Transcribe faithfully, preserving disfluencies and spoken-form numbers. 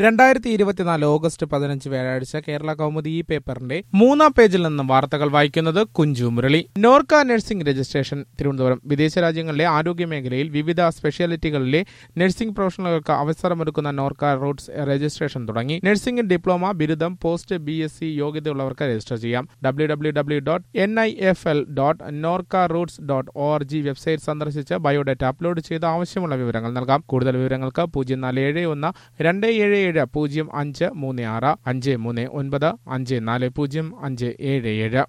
രണ്ടായിരത്തി ഇരുപത്തിനാല് ഓഗസ്റ്റ് പതിനഞ്ച് വ്യാഴാഴ്ച കേരള കൗമുദി ഈ പേപ്പറിന്റെ മൂന്നാം പേജിൽ നിന്നും വാർത്തകൾ വായിക്കുന്നത് കുഞ്ചു മുരളി. Norka nursing registration Thiruvananthapuram. വിദേശ രാജ്യങ്ങളിലെ ആരോഗ്യ മേഖലയിൽ വിവിധ സ്പെഷ്യാലിറ്റികളിലെ നഴ്സിംഗ് പ്രൊഫഷണലുകൾക്ക് അവസരമൊരുക്കുന്ന നോർക്ക റൂട്ട്സ് രജിസ്ട്രേഷൻ തുടങ്ങി. നഴ്സിംഗ് ഡിപ്ലോമ, ബിരുദം, പോസ്റ്റ് ബി എസ് സി യോഗ്യതയുള്ളവർക്ക് രജിസ്റ്റർ ചെയ്യാം. W W W dot N I F L dot Norka Roots dot O R G website സന്ദർശിച്ച് ബയോഡാറ്റ അപ്ലോഡ് ചെയ്ത് ആവശ്യമുള്ള വിവരങ്ങൾ നൽകാം. കൂടുതൽ വിവരങ്ങൾക്ക് പൂജ്യം നാല് ഏഴ് ഒന്ന് രണ്ട് ഏഴ് ഏഴ് പൂജ്യം അഞ്ച് മൂന്ന് ആറ് അഞ്ച് മൂന്ന് ഒൻപത് അഞ്ച് നാല് പൂജ്യം അഞ്ച് ഏഴ് ഏഴ്.